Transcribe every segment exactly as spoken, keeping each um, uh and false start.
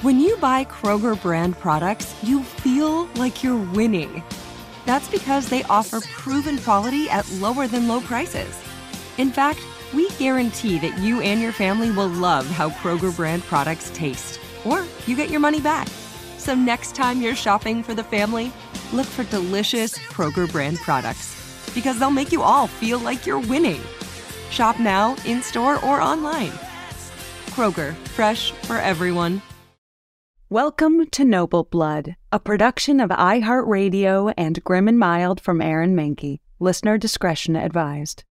When you buy Kroger brand products, you feel like you're winning. That's because they offer proven quality at lower than low prices. In fact, we guarantee that you and your family will love how Kroger brand products taste, or you get your money back. So next time you're shopping for the family, look for delicious Kroger brand products, because they'll make you all feel like you're winning. Shop now, in-store, or online. Kroger, fresh for everyone. Welcome to Noble Blood, a production of iHeartRadio and Grim and Mild from Aaron Mahnke. Listener discretion advised.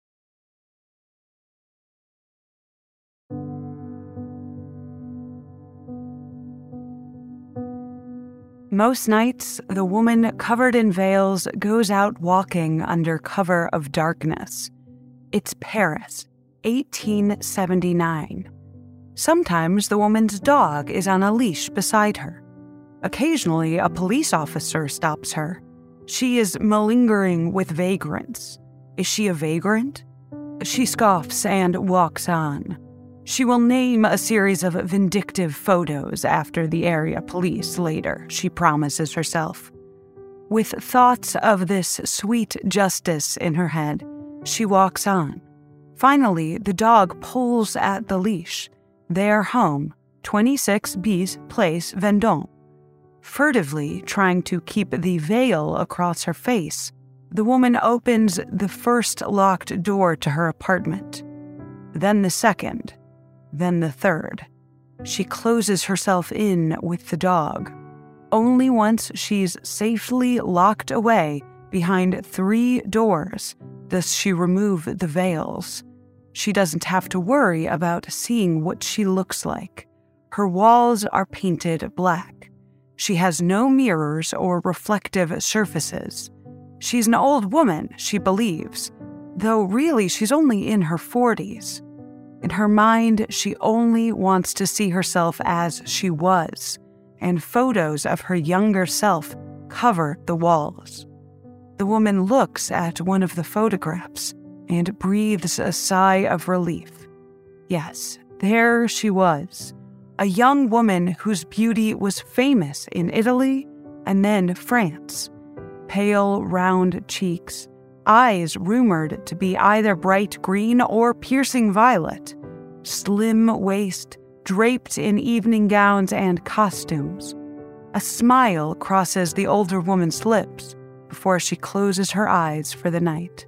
Most nights, the woman covered in veils goes out walking under cover of darkness. It's Paris, eighteen seventy-nine. Sometimes the woman's dog is on a leash beside her. Occasionally, a police officer stops her. She is malingering with vagrants. Is she a vagrant? She scoffs and walks on. She will name a series of vindictive photos after the area police later, she promises herself. With thoughts of this sweet justice in her head, she walks on. Finally, the dog pulls at the leash. Their home, twenty-six Bis Place, Vendôme. Furtively trying to keep the veil across her face, the woman opens the first locked door to her apartment. Then the second. Then the third. She closes herself in with the dog. Only once she's safely locked away behind three doors does she remove the veils. She doesn't have to worry about seeing what she looks like. Her walls are painted black. She has no mirrors or reflective surfaces. She's an old woman, she believes, though really she's only in her forties. In her mind, she only wants to see herself as she was, and photos of her younger self cover the walls. The woman looks at one of the photographs and breathes a sigh of relief. Yes, there she was, a young woman whose beauty was famous in Italy and then France. Pale, round cheeks, eyes rumored to be either bright green or piercing violet, slim waist, draped in evening gowns and costumes. A smile crosses the older woman's lips before she closes her eyes for the night.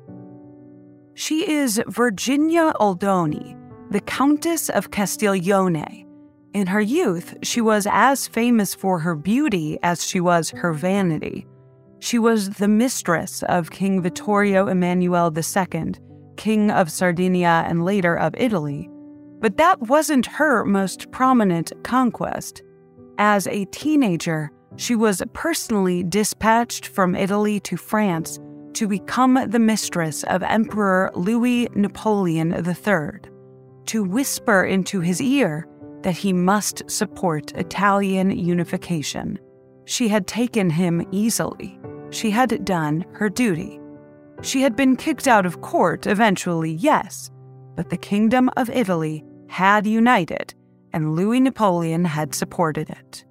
She is Virginia Oldoni, the Countess of Castiglione. In her youth, she was as famous for her beauty as she was her vanity. She was the mistress of King Vittorio Emanuele the Second, King of Sardinia and later of Italy. But that wasn't her most prominent conquest. As a teenager, she was personally dispatched from Italy to France to become the mistress of Emperor Louis Napoleon the Third, to whisper into his ear that he must support Italian unification. She had taken him easily. She had done her duty. She had been kicked out of court eventually, yes, but the Kingdom of Italy had united, and Louis Napoleon had supported it.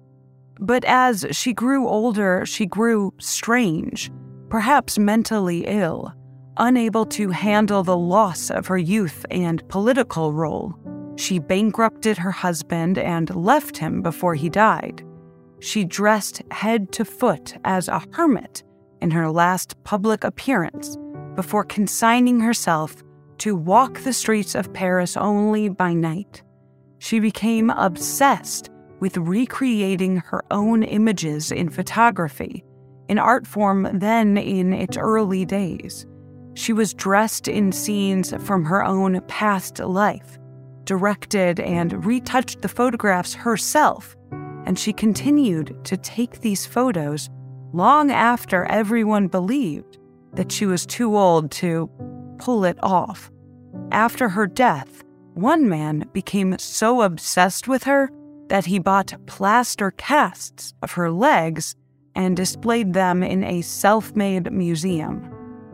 But as she grew older, she grew strange, perhaps mentally ill, unable to handle the loss of her youth and political role. She bankrupted her husband and left him before he died. She dressed head to foot as a hermit in her last public appearance before consigning herself to walk the streets of Paris only by night. She became obsessed with recreating her own images in photography, an art form then in its early days. She was dressed in scenes from her own past life, directed and retouched the photographs herself, and she continued to take these photos long after everyone believed that she was too old to pull it off. After her death, one man became so obsessed with her that he bought plaster casts of her legs and displayed them in a self-made museum.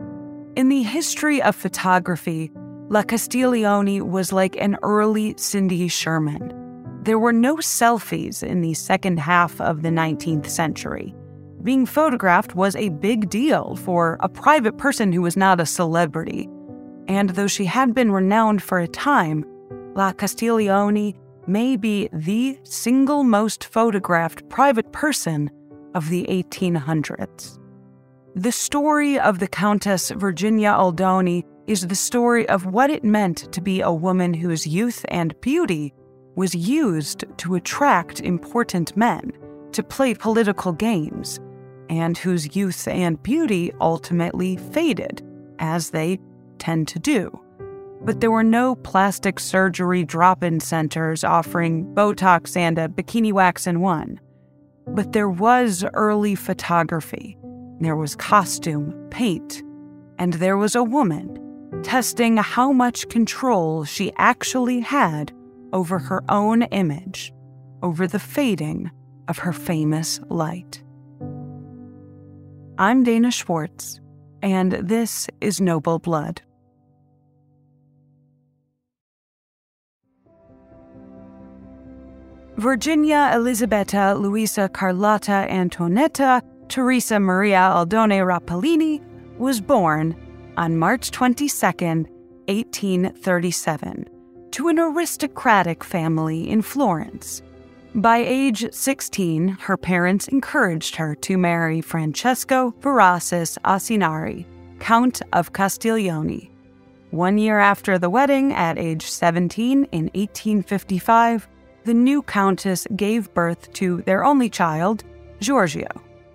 In the history of photography, La Castiglione was like an early Cindy Sherman. There were no selfies in the second half of the nineteenth century. Being photographed was a big deal for a private person who was not a celebrity. And though she had been renowned for a time, La Castiglione may be the single most photographed private person of the eighteen hundreds. The story of the Countess Virginia Aldoni is the story of what it meant to be a woman whose youth and beauty was used to attract important men, to play political games, and whose youth and beauty ultimately faded, as they tend to do. But there were no plastic surgery drop-in centers offering Botox and a bikini wax in one. But there was early photography. There was costume, paint, and there was a woman testing how much control she actually had over her own image, over the fading of her famous light. I'm Dana Schwartz, and this is Noble Blood. Virginia Elisabetta Luisa Carlotta Antonetta Teresa Maria Aldoni Rapalini was born on March twenty-second, eighteen thirty-seven, to an aristocratic family in Florence. By age sixteen, her parents encouraged her to marry Francesco Veracis Asinari, Count of Castiglione. One year after the wedding, at age seventeen in eighteen fifty-five, the new countess gave birth to their only child, Giorgio.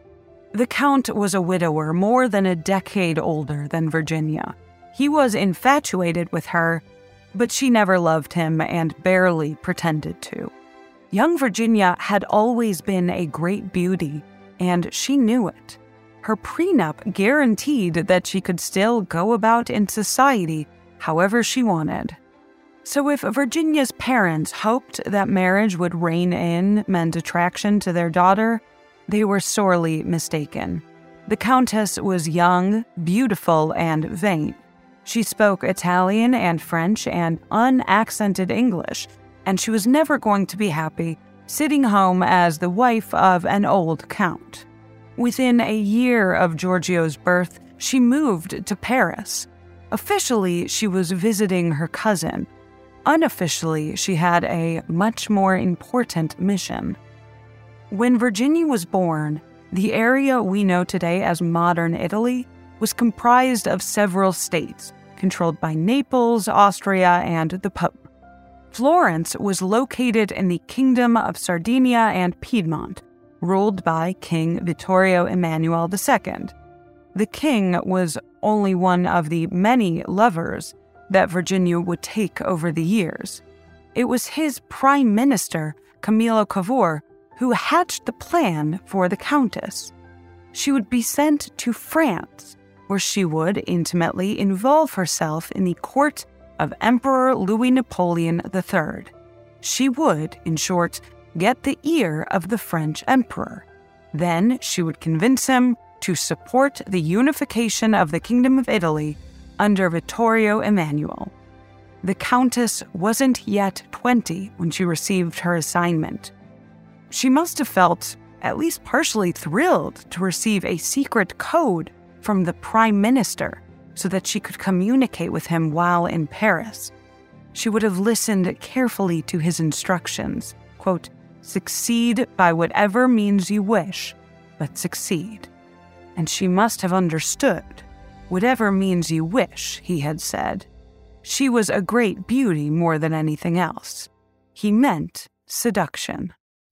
The Count was a widower more than a decade older than Virginia. He was infatuated with her, but she never loved him and barely pretended to. Young Virginia had always been a great beauty, and she knew it. Her prenup guaranteed that she could still go about in society however she wanted. So if Virginia's parents hoped that marriage would rein in men's attraction to their daughter, they were sorely mistaken. The Countess was young, beautiful, and vain. She spoke Italian and French and unaccented English, and she was never going to be happy sitting home as the wife of an old count. Within a year of Giorgio's birth, she moved to Paris. Officially, she was visiting her cousin. Unofficially, she had a much more important mission. When Virginia was born, the area we know today as modern Italy was comprised of several states, controlled by Naples, Austria, and the Pope. Florence was located in the Kingdom of Sardinia and Piedmont, ruled by King Vittorio Emanuele the Second. The king was only one of the many lovers that Virginia would take over the years. It was his prime minister, Camillo Cavour, who hatched the plan for the Countess. She would be sent to France, where she would intimately involve herself in the court of Emperor Louis Napoleon the Third. She would, in short, get the ear of the French emperor. Then she would convince him to support the unification of the Kingdom of Italy under Vittorio Emanuele. The Countess wasn't yet twenty when she received her assignment. She must have felt at least partially thrilled to receive a secret code from the Prime Minister so that she could communicate with him while in Paris. She would have listened carefully to his instructions, quote, "Succeed by whatever means you wish, but succeed." And she must have understood. Whatever means you wish, he had said. She was a great beauty more than anything else. He meant seduction.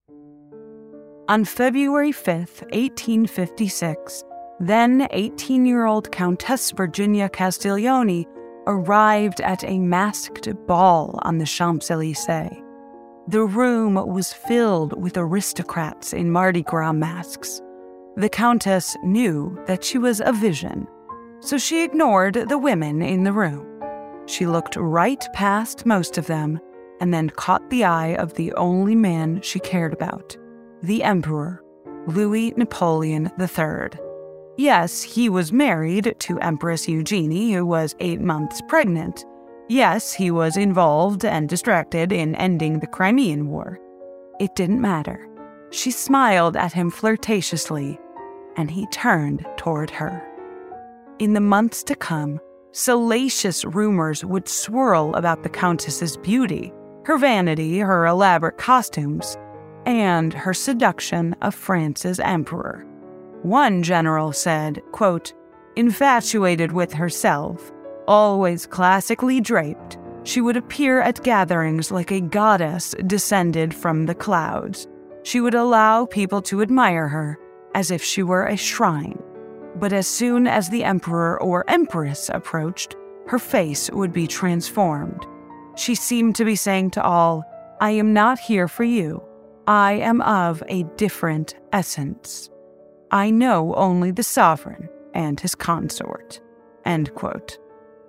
On February fifth, eighteen fifty-six, then eighteen-year-old Countess Virginia Castiglione arrived at a masked ball on the Champs-Élysées. The room was filled with aristocrats in Mardi Gras masks. The Countess knew that she was a vision, so she ignored the women in the room. She looked right past most of them and then caught the eye of the only man she cared about, the Emperor, Louis Napoleon the Third. Yes, he was married to Empress Eugenie, who was eight months pregnant. Yes, he was involved and distracted in ending the Crimean War. It didn't matter. She smiled at him flirtatiously, and he turned toward her. In the months to come, salacious rumors would swirl about the Countess's beauty, her vanity, her elaborate costumes, and her seduction of France's emperor. One general said, quote, "Infatuated with herself, always classically draped, she would appear at gatherings like a goddess descended from the clouds. She would allow people to admire her as if she were a shrine. But as soon as the emperor or empress approached, her face would be transformed. She seemed to be saying to all, 'I am not here for you. I am of a different essence. I know only the sovereign and his consort.'" End quote.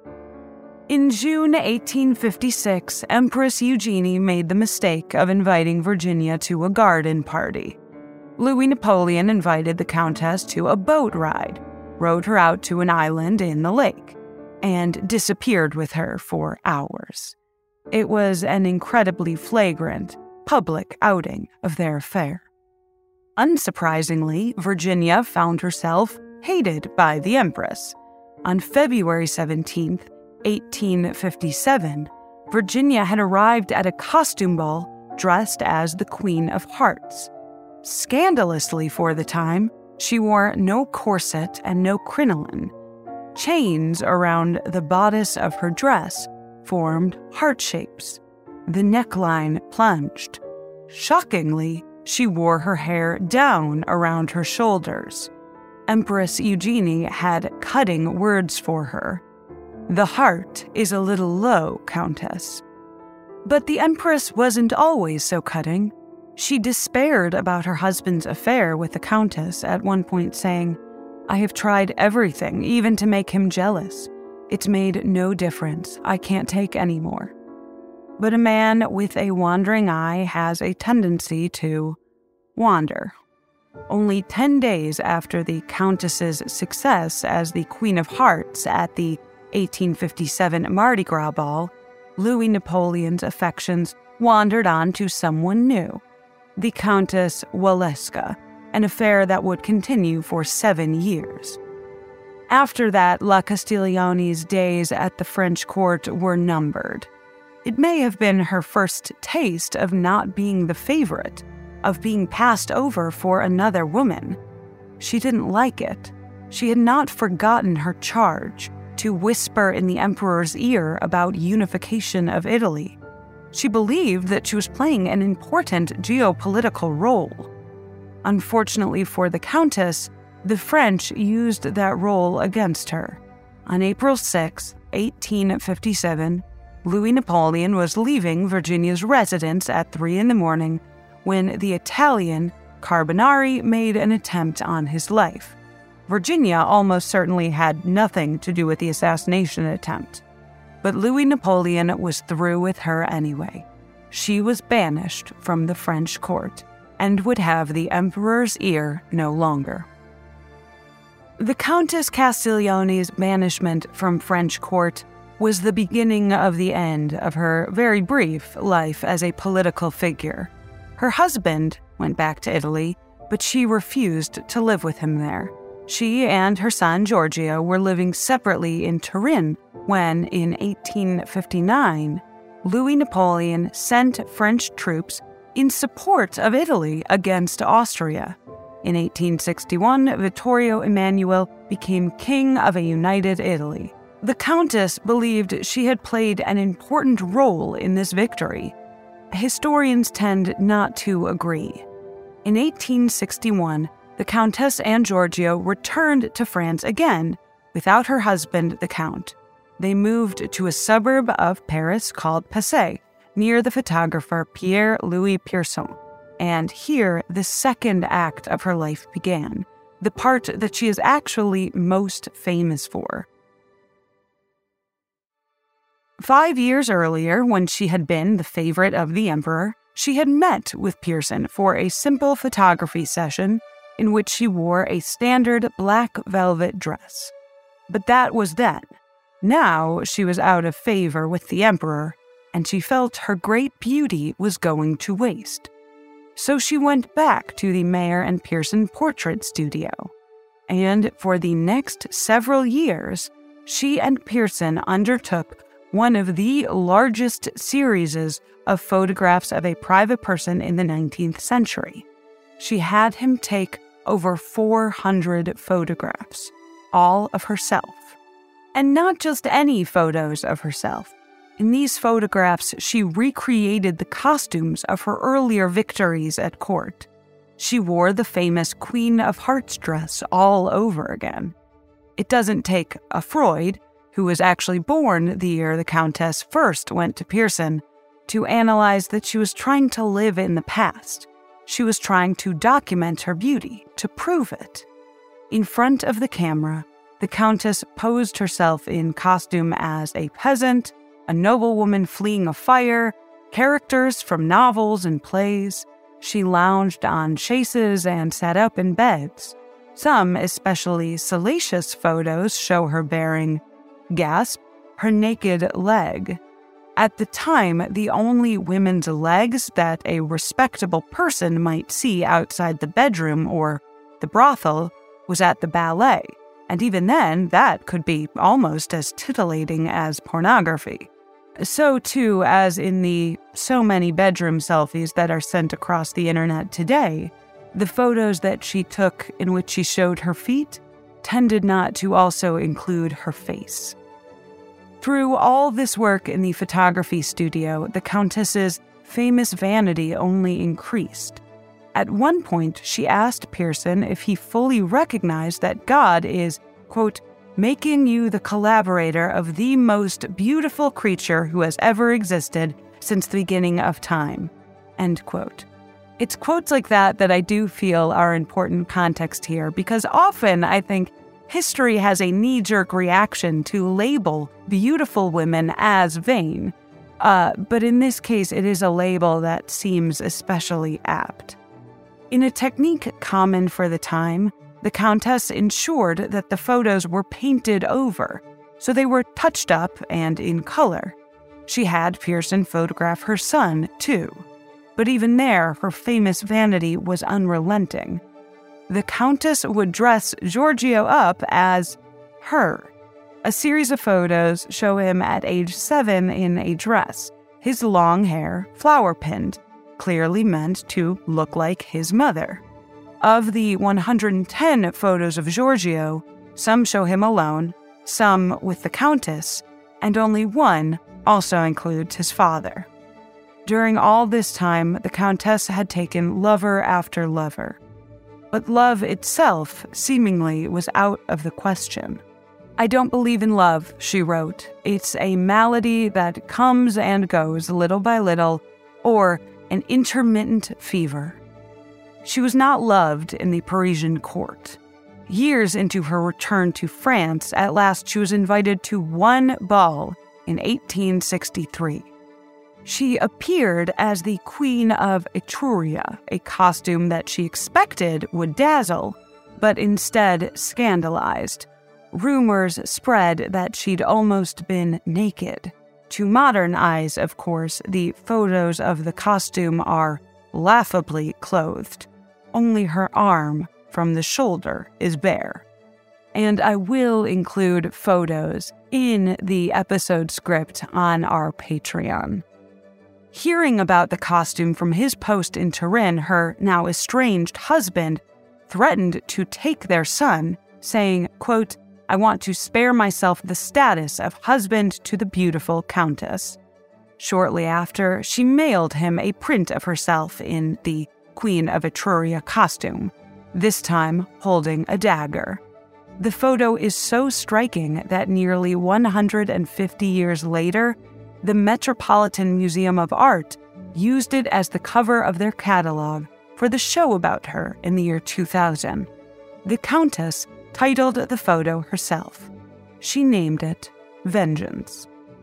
In June eighteen fifty-six, Empress Eugenie made the mistake of inviting Virginia to a garden party. Louis Napoleon invited the Countess to a boat ride, rowed her out to an island in the lake, and disappeared with her for hours. It was an incredibly flagrant, public outing of their affair. Unsurprisingly, Virginia found herself hated by the Empress. On February seventeenth, eighteen fifty-seven, Virginia had arrived at a costume ball dressed as the Queen of Hearts. Scandalously for the time, she wore no corset and no crinoline. Chains around the bodice of her dress formed heart shapes. The neckline plunged. Shockingly, she wore her hair down around her shoulders. Empress Eugenie had cutting words for her. "The heart is a little low, Countess." But the Empress wasn't always so cutting. She despaired about her husband's affair with the Countess, at one point saying, "I have tried everything, even to make him jealous. It's made no difference. I can't take any more." But a man with a wandering eye has a tendency to wander. Only ten days after the Countess's success as the Queen of Hearts at the eighteen fifty-seven Mardi Gras Ball, Louis Napoleon's affections wandered on to someone new, the Countess Waleska, an affair that would continue for seven years. After that, La Castiglione's days at the French court were numbered. It may have been her first taste of not being the favorite, of being passed over for another woman. She didn't like it. She had not forgotten her charge to whisper in the emperor's ear about unification of Italy. She believed that she was playing an important geopolitical role. Unfortunately for the Countess, the French used that role against her. On April sixth, eighteen fifty-seven, Louis Napoleon was leaving Virginia's residence at three in the morning when the Italian Carbonari made an attempt on his life. Virginia almost certainly had nothing to do with the assassination attempt. But Louis Napoleon was through with her anyway. She was banished from the French court and would have the emperor's ear no longer. The Countess Castiglione's banishment from French court was the beginning of the end of her very brief life as a political figure. Her husband went back to Italy, but she refused to live with him there. She and her son Giorgio were living separately in Turin when, in eighteen fifty-nine, Louis Napoleon sent French troops in support of Italy against Austria. In eighteen sixty-one, Vittorio Emanuele became king of a united Italy. The Countess believed she had played an important role in this victory. Historians tend not to agree. In eighteen sixty-one, the Countess and Giorgio returned to France again, without her husband, the Count. They moved to a suburb of Paris called Passy, near the photographer Pierre-Louis Pierson. And here, the second act of her life began, the part that she is actually most famous for. Five years earlier, when she had been the favorite of the emperor, she had met with Pierson for a simple photography session in which she wore a standard black velvet dress. But that was then. Now she was out of favor with the emperor, and she felt her great beauty was going to waste. So she went back to the Mayer and Pearson portrait studio. And for the next several years, she and Pearson undertook one of the largest series of photographs of a private person in the nineteenth century. She had him take over four hundred photographs, all of herself. And not just any photos of herself. In these photographs, she recreated the costumes of her earlier victories at court. She wore the famous Queen of Hearts dress all over again. It doesn't take a Freud, who was actually born the year the Countess first went to Pearson, to analyze that she was trying to live in the past. She was trying to document her beauty, to prove it. In front of the camera, the Countess posed herself in costume as a peasant, a noblewoman fleeing a fire, characters from novels and plays. She lounged on chaises and sat up in beds. Some, especially salacious photos, show her bearing, gasp, her naked leg. At the time, the only women's legs that a respectable person might see outside the bedroom or the brothel was at the ballet. And even then, that could be almost as titillating as pornography. So too, as in the so many bedroom selfies that are sent across the internet today, the photos that she took in which she showed her feet tended not to also include her face. Through all this work in the photography studio, the Countess's famous vanity only increased. At one point, she asked Pearson if he fully recognized that God is, quote, making you the collaborator of the most beautiful creature who has ever existed since the beginning of time, end quote. It's quotes like that that I do feel are important context here, because often I think history has a knee-jerk reaction to label beautiful women as vain, uh, but in this case it is a label that seems especially apt. In a technique common for the time, the Countess ensured that the photos were painted over, so they were touched up and in color. She had Pearson photograph her son, too. But even there, her famous vanity was unrelenting. The Countess would dress Giorgio up as her. A series of photos show him at age seven in a dress, his long hair flower-pinned, clearly meant to look like his mother. Of the one hundred ten photos of Giorgio, some show him alone, some with the Countess, and only one also includes his father. During all this time, the Countess had taken lover after lover. But love itself, seemingly, was out of the question. "I don't believe in love," she wrote. "It's a malady that comes and goes little by little, or an intermittent fever." She was not loved in the Parisian court. Years into her return to France, at last she was invited to one ball in eighteen sixty-three. She appeared as the Queen of Etruria, a costume that she expected would dazzle, but instead scandalized. Rumors spread that she'd almost been naked. To modern eyes, of course, the photos of the costume are laughably clothed. Only her arm from the shoulder is bare. And I will include photos in the episode script on our Patreon. Hearing about the costume from his post in Turin, her now estranged husband threatened to take their son, saying, quote, "I want to spare myself the status of husband to the beautiful Countess." Shortly after, she mailed him a print of herself in the Queen of Etruria costume, this time holding a dagger. The photo is so striking that nearly one hundred fifty years later, the Metropolitan Museum of Art used it as the cover of their catalog for the show about her in the year two thousand. The Countess titled the photo herself. She named it Vengeance.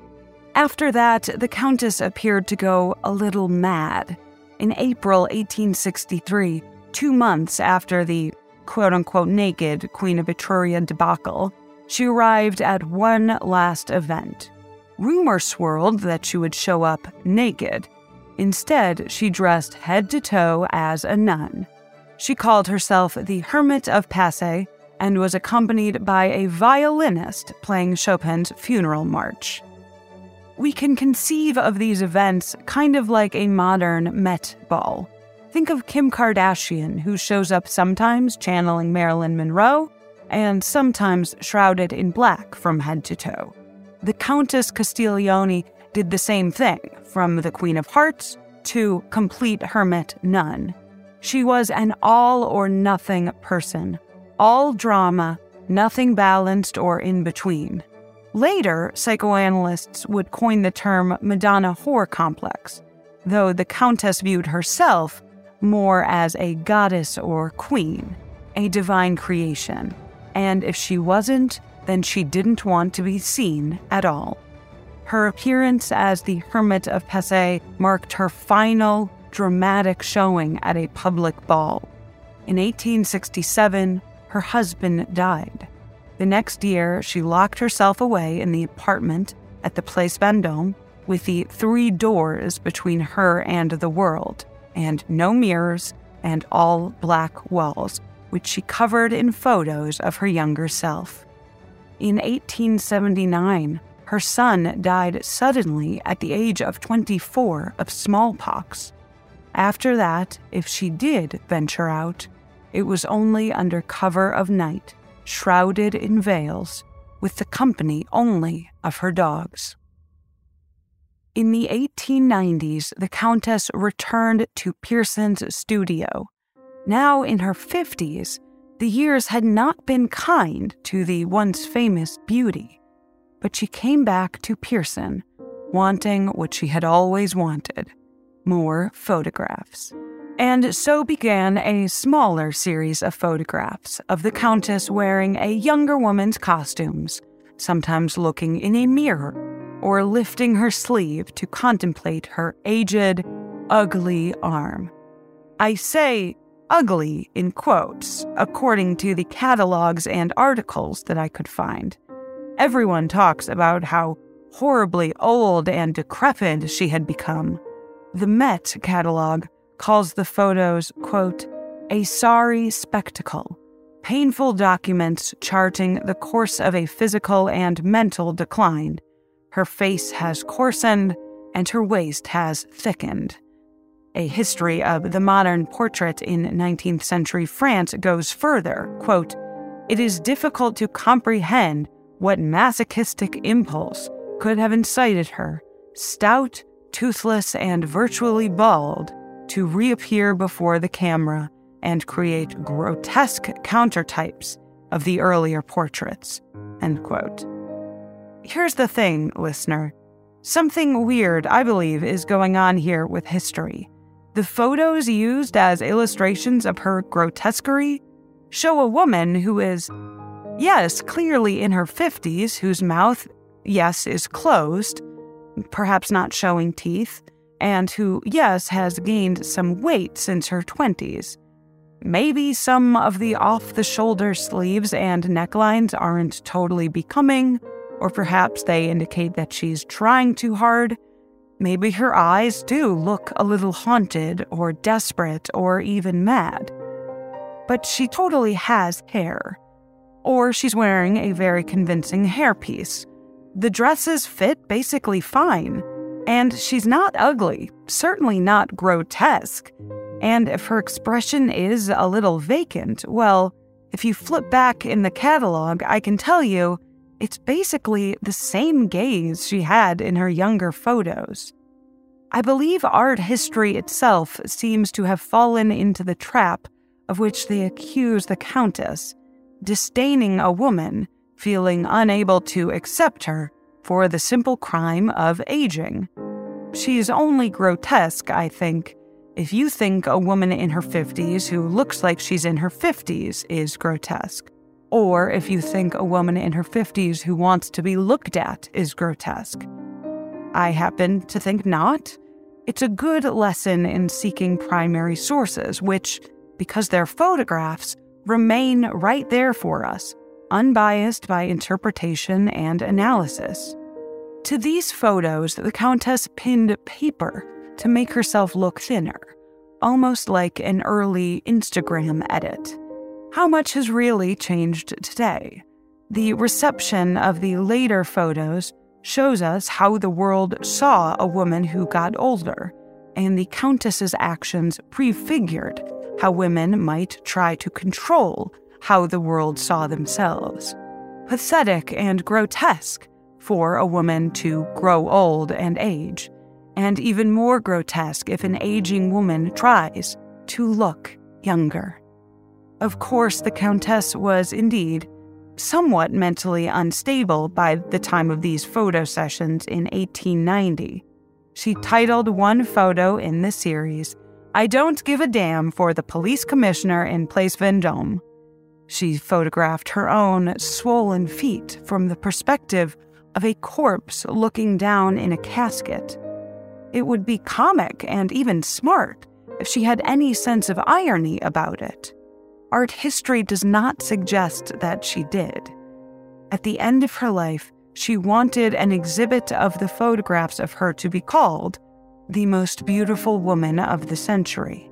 After that, the Countess appeared to go a little mad. In April eighteen sixty-three, two months after the quote-unquote naked Queen of Etruria debacle, she arrived at one last event. Rumor swirled that she would show up naked. Instead, she dressed head to toe as a nun. She called herself the Hermit of Passy and was accompanied by a violinist playing Chopin's funeral march. We can conceive of these events kind of like a modern Met Ball. Think of Kim Kardashian, who shows up sometimes channeling Marilyn Monroe and sometimes shrouded in black from head to toe. The Countess Castiglione did the same thing, from the Queen of Hearts to complete hermit nun. She was an all-or-nothing person, all drama, nothing balanced or in between. Later, psychoanalysts would coin the term Madonna whore complex, though the Countess viewed herself more as a goddess or queen, a divine creation, and if she wasn't, then she didn't want to be seen at all. Her appearance as the Hermit of Passy marked her final, dramatic showing at a public ball. In eighteen sixty-seven, her husband died. The next year, she locked herself away in the apartment at the Place Vendôme with the three doors between her and the world, and no mirrors, and all black walls, which she covered in photos of her younger self. In eighteen seventy-nine, her son died suddenly at the age of twenty-four of smallpox. After that, if she did venture out, it was only under cover of night, shrouded in veils, with the company only of her dogs. In the eighteen nineties, the Countess returned to Pearson's studio. Now in her fifties, the years had not been kind to the once famous beauty, but she came back to Pearson, wanting what she had always wanted, more photographs. And so began a smaller series of photographs of the Countess wearing a younger woman's costumes, sometimes looking in a mirror or lifting her sleeve to contemplate her aged, ugly arm. I say ugly in quotes, according to the catalogs and articles that I could find. Everyone talks about how horribly old and decrepit she had become. The Met catalog calls the photos, quote, a sorry spectacle, painful documents charting the course of a physical and mental decline. Her face has coarsened and her waist has thickened. A history of the modern portrait in nineteenth century France goes further, quote, it is difficult to comprehend what masochistic impulse could have incited her, stout, toothless, and virtually bald, to reappear before the camera and create grotesque countertypes of the earlier portraits, end quote. Here's the thing, listener. Something weird, I believe, is going on here with history. The photos used as illustrations of her grotesquerie show a woman who is, yes, clearly in her fifties, whose mouth, yes, is closed, perhaps not showing teeth, and who, yes, has gained some weight since her twenties. Maybe some of the off-the-shoulder sleeves and necklines aren't totally becoming, or perhaps they indicate that she's trying too hard. Maybe her eyes do look a little haunted or desperate or even mad. But she totally has hair. Or she's wearing a very convincing hairpiece. The dresses fit basically fine. And she's not ugly, certainly not grotesque. And if her expression is a little vacant, well, if you flip back in the catalog, I can tell you it's basically the same gaze she had in her younger photos. I believe art history itself seems to have fallen into the trap of which they accuse the Countess, disdaining a woman, feeling unable to accept her for the simple crime of aging. She's only grotesque, I think, if you think a woman in her fifties who looks like she's in her fifties is grotesque, or if you think a woman in her fifties who wants to be looked at is grotesque. I happen to think not. It's a good lesson in seeking primary sources, which, because they're photographs, remain right there for us, unbiased by interpretation and analysis. To these photos, the Countess pinned paper to make herself look thinner, almost like an early Instagram edit. How much has really changed today? The reception of the later photos shows us how the world saw a woman who got older, and the Countess's actions prefigured how women might try to control how the world saw themselves. Pathetic and grotesque for a woman to grow old and age, and even more grotesque if an aging woman tries to look younger. Of course, the Countess was indeed somewhat mentally unstable by the time of these photo sessions in eighteen ninety. She titled one photo in the series, "I Don't Give a Damn for the Police Commissioner in Place Vendôme." She photographed her own swollen feet from the perspective of a corpse looking down in a casket. It would be comic and even smart if she had any sense of irony about it. Art history does not suggest that she did. At the end of her life, she wanted an exhibit of the photographs of her to be called the most beautiful woman of the century.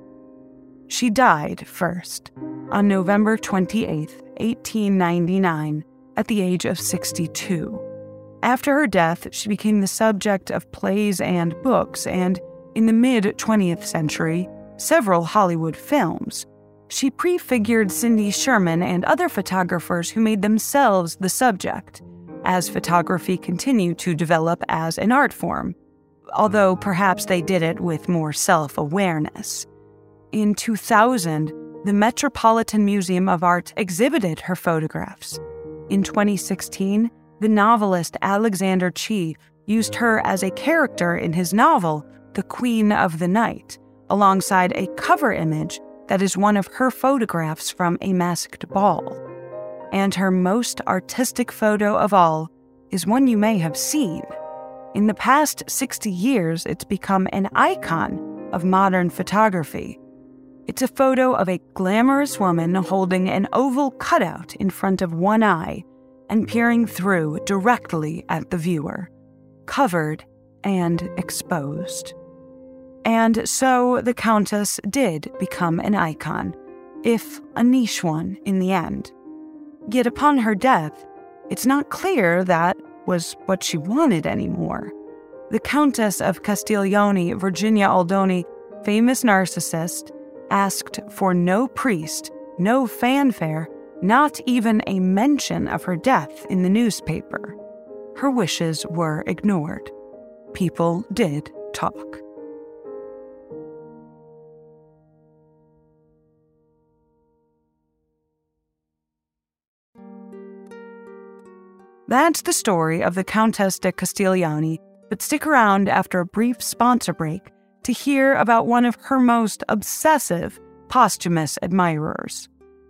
She died first on November twenty-eighth, eighteen ninety-nine, at the age of sixty-two. After her death, she became the subject of plays and books, and in the mid-twentieth century, several Hollywood films. She prefigured Cindy Sherman and other photographers who made themselves the subject, as photography continued to develop as an art form, although perhaps they did it with more self-awareness. In two thousand, the Metropolitan Museum of Art exhibited her photographs. In twenty sixteen, the novelist Alexander Chee used her as a character in his novel, The Queen of the Night, alongside a cover image that is one of her photographs from a masked ball. And her most artistic photo of all is one you may have seen. In the past sixty years, it's become an icon of modern photography. It's a photo of a glamorous woman holding an oval cutout in front of one eye and peering through directly at the viewer, covered and exposed. And so the Countess did become an icon, if a niche one in the end. Yet upon her death, it's not clear that was what she wanted anymore. The Countess of Castiglione, Virginia Aldoni, famous narcissist, asked for no priest, no fanfare, not even a mention of her death in the newspaper. Her wishes were ignored. People did talk. That's the story of the Countess de Castiglione, but stick around after a brief sponsor break to hear about one of her most obsessive posthumous admirers.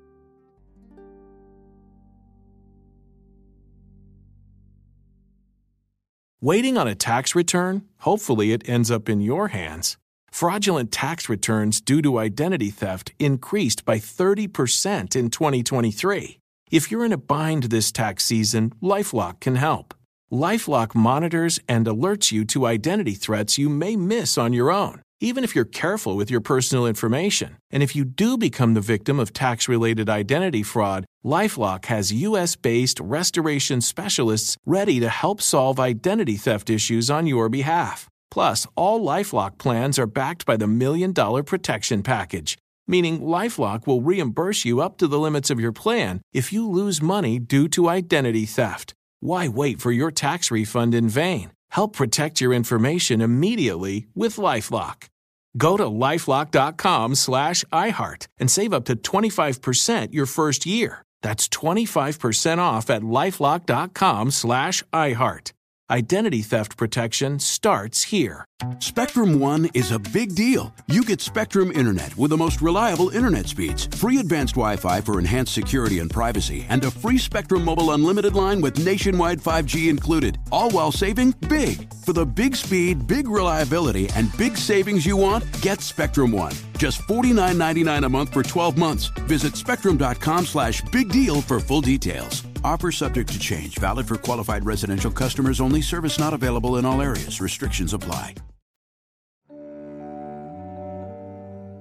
Waiting on a tax return? Hopefully it ends up in your hands. Fraudulent tax returns due to identity theft increased by thirty percent in twenty twenty-three. If you're in a bind this tax season, LifeLock can help. LifeLock monitors and alerts you to identity threats you may miss on your own, even if you're careful with your personal information. And if you do become the victim of tax-related identity fraud, LifeLock has U S-based restoration specialists ready to help solve identity theft issues on your behalf. Plus, all LifeLock plans are backed by the Million Dollar Protection Package, meaning LifeLock will reimburse you up to the limits of your plan if you lose money due to identity theft. Why wait for your tax refund in vain? Help protect your information immediately with LifeLock. Go to LifeLock.com slash iHeart and save up to twenty-five percent your first year. That's twenty-five percent off at LifeLock.com slash iHeart. Identity theft protection starts here. Spectrum One is a big deal. You get Spectrum Internet with the most reliable internet speeds, free advanced Wi-Fi for enhanced security and privacy, and a free Spectrum Mobile Unlimited line with nationwide five G included, all while saving big. For the big speed, big reliability, and big savings you want, get Spectrum One. Just forty-nine ninety-nine a month for twelve months. Visit spectrum.com slash big deal for full details. Offer subject to change. Valid for qualified residential customers only. Service not available in all areas. Restrictions apply.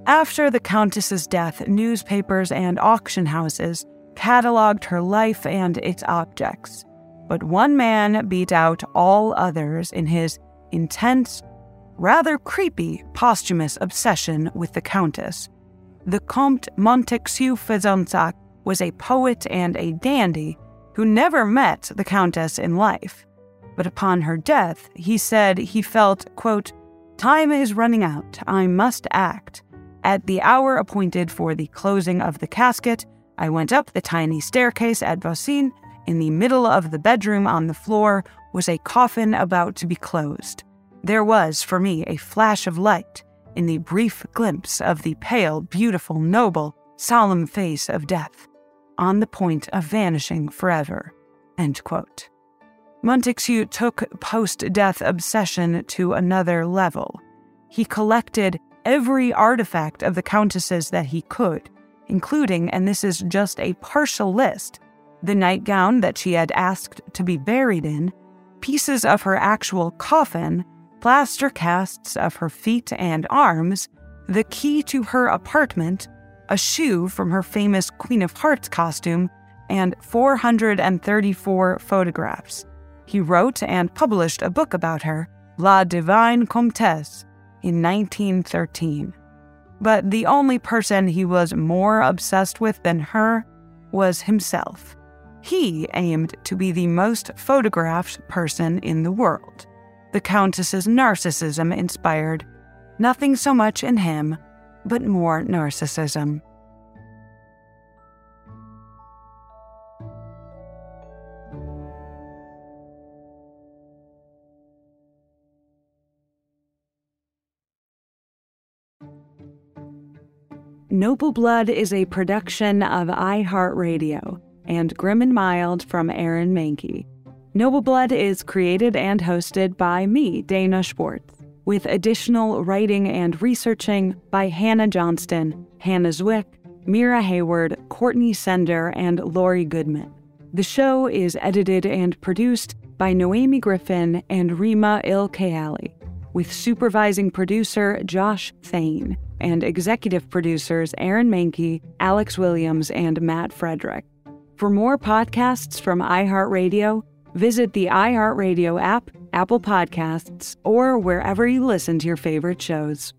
After the Countess's death, newspapers and auction houses cataloged her life and its objects. But one man beat out all others in his intense, rather creepy posthumous obsession with the Countess. The Comte Montesquieu-Fezensac was a poet and a dandy who never met the Countess in life. But upon her death, he said he felt, quote, "Time is running out. I must act. At the hour appointed for the closing of the casket, I went up the tiny staircase at Voisin. In the middle of the bedroom on the floor was a coffin about to be closed. There was, for me, a flash of light in the brief glimpse of the pale, beautiful, noble, solemn face of death, on the point of vanishing forever." End quote. Montesquieu took post-death obsession to another level. He collected every artifact of the Countess's that he could, including, and this is just a partial list, the nightgown that she had asked to be buried in, pieces of her actual coffin, plaster casts of her feet and arms, the key to her apartment, a shoe from her famous Queen of Hearts costume, and four hundred thirty-four photographs. He wrote and published a book about her, La Divine Comtesse, in nineteen thirteen. But the only person he was more obsessed with than her was himself. He aimed to be the most photographed person in the world. The Countess's narcissism inspired nothing so much in him, but more narcissism. Noble Blood is a production of iHeartRadio and Grim and Mild from Aaron Mahnke. Noble Blood is created and hosted by me, Dana Schwartz, with additional writing and researching by Hannah Johnston, Hannah Zwick, Mira Hayward, Courtney Sender, and Lori Goodman. The show is edited and produced by Noemi Griffin and Rima Il-Kayali, with supervising producer Josh Thane and executive producers Aaron Mahnke, Alex Williams, and Matt Frederick. For more podcasts from iHeartRadio, visit the iHeartRadio app, Apple Podcasts, or wherever you listen to your favorite shows.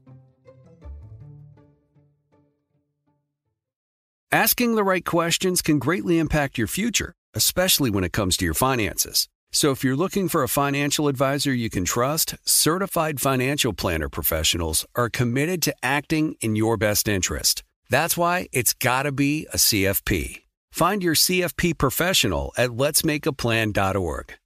Asking the right questions can greatly impact your future, especially when it comes to your finances. So if you're looking for a financial advisor you can trust, certified financial planner professionals are committed to acting in your best interest. That's why it's got to be a C F P. Find your C F P professional at lets make a plan dot org.